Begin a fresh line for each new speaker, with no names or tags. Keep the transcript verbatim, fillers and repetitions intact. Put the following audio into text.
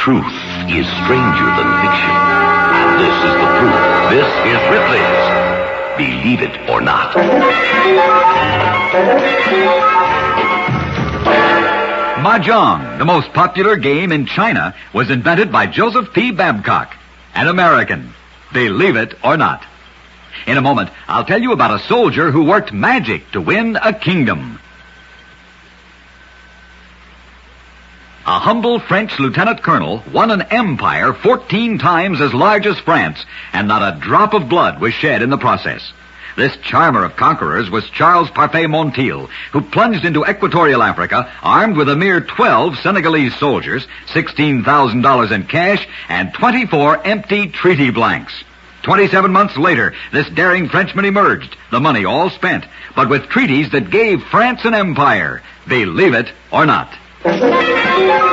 Truth is stranger than fiction. And this is the proof. This is Ripley's Believe It or Not.
Mahjong, the most popular game in China, was invented by Joseph P. Babcock, an American. Believe it or not. In a moment, I'll tell you about a soldier who worked magic to win a kingdom. A humble French lieutenant colonel won an empire fourteen times as large as France, and not a drop of blood was shed in the process. This charmer of conquerors was Charles Parfait Montiel, who plunged into equatorial Africa armed with a mere twelve Senegalese soldiers, sixteen thousand dollars in cash, and twenty-four empty treaty blanks. Twenty-seven months later, this daring Frenchman emerged, the money all spent, but with treaties that gave France an empire. Believe it or not.